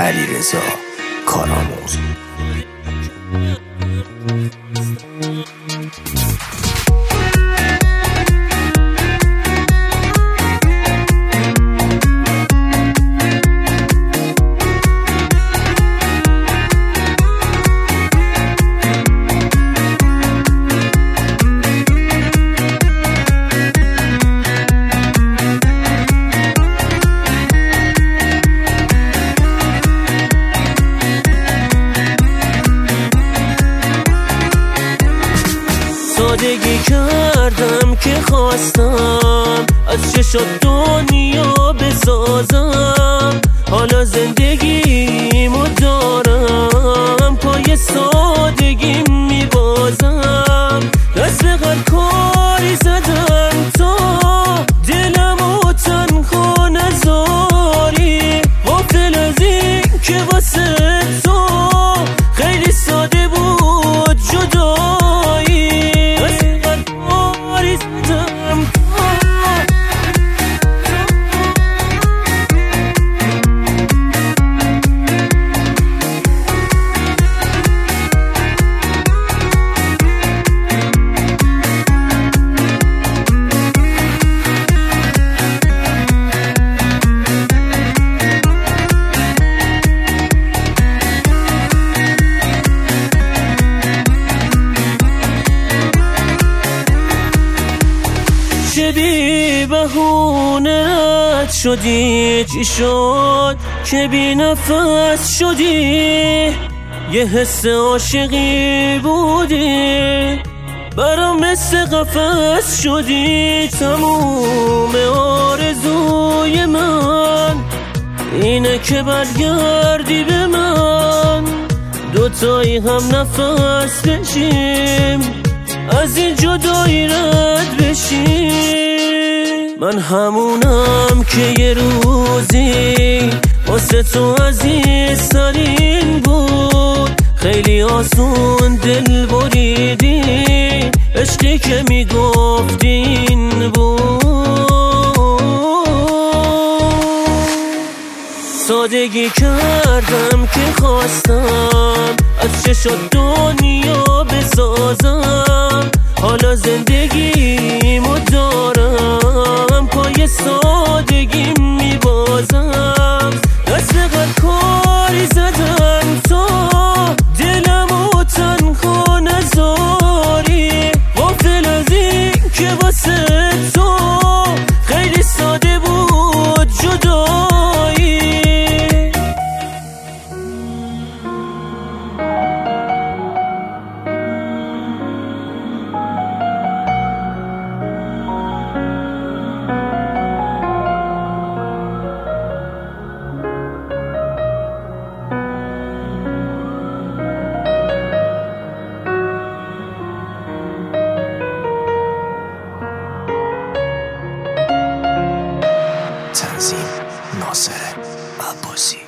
علیرضا کارآموز. سادگی کردم که خواستم از چشات دنیا بسازم. حالا زندگیمو دارم پای سادگی میبازم. دست به هر کاری زدم تا دلمو تنها نذاری. غافل از این که واسه تو خیلی ساده بود جدایی. چه بی بهونه رد شدی، چی شد که بی نفس شدی؟ یه حس عاشقی بودی برام مثل قفس شدی. تموم آرزوی من اینه که برگردی به من، دوتایی هم نفس بشیم از این جدایی رد بشیم. من همونم که یه روزی واسه تو عزیزترین بود. خیلی آسون دل بریدی، عشقی که میگفتی این بود. سادگی کردم که خواستم از چشات دنیا بسازم. حالا زندگیمو دارم پای سادگی میبازم. دست به هر کاری زدم تا دلمو تنها نذاری. غافل از این که واسه تو خیلی ساده بود جدایی. تنظیم ناصر عباسی.